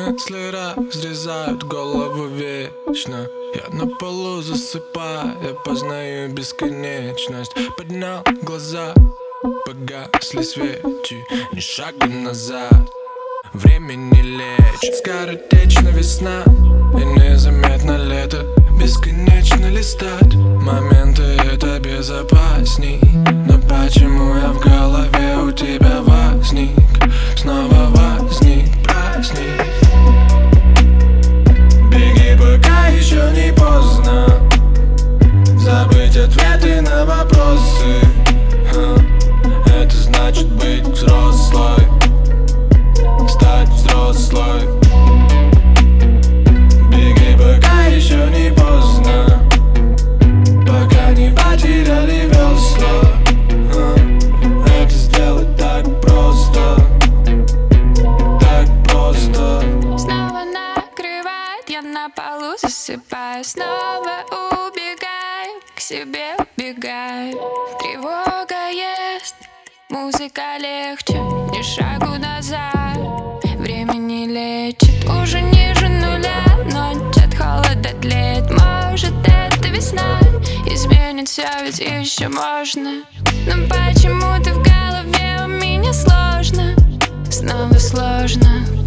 Мысли разрезают голову вечно. Я на полу засыпаю, познаю бесконечность. Поднял глаза, погасли свечи, ни шага назад. Время не лечит, скоротечна весна и незаметно лето. Бесконечно листать моменты, это безопасней. Но почему я в голове у тебя возник? Снова возник праздник. Беги, пока еще не поздно забыть ответы на вопросы. Это значит быть взрослой, стать взрослой. Беги, пока еще не поздно, пока не потеряли весла. Это сделать так просто, так просто. Снова накрывает, я на полу засыпаю. Снова убегаю, к себе убегаю. Тревога ест, музыка легче, ни шагу назад. Время не лечит, уже ниже нуля. Ночь от холода тлеет, может это весна изменит все, ведь еще можно. Но почему-то в голове у меня сложно, снова сложно.